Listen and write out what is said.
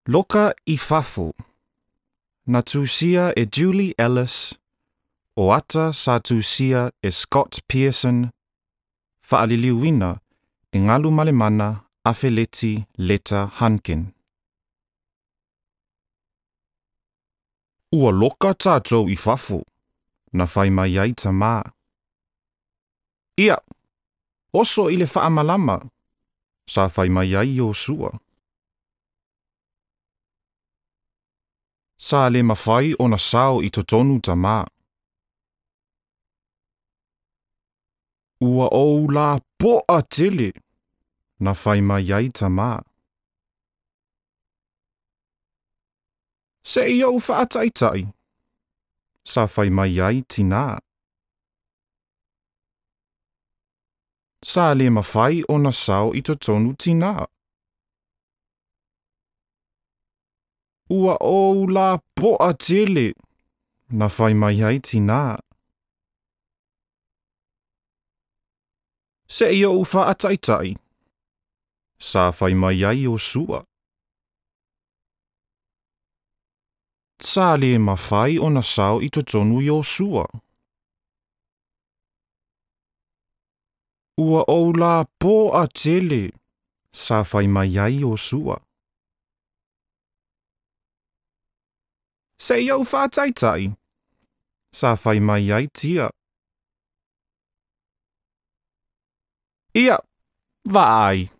Loka I fafu. Na tūsia e Julie Ellis, o ata sa tūsia e Scott Pearson, whaaliliuina e ngalu malemana Awheleti Leta Hankin. Ua loka tātou I fafu, na whai mai ai ta mā. Ia, oso I le whaamalama, sa whai mai ai o sua. Sa le mawhai o na sao I totonu ta mā. Ua o la poa tele, na whai mai ai ta mā. Se I au whaataitai, sa whai mai ai tina. Sa le mawhai o na sao I totonu tina. Ua o la poa tele, na whai mai ai tina. Se I au whaataitai, sa whai mai ai o sua. Sa le mawhai o na sao I totonu I o sua. Ua o la poa tele, sa whai mai ai o sua. Se I au whaataitai, sa whai mai ai tia. Ia, vai.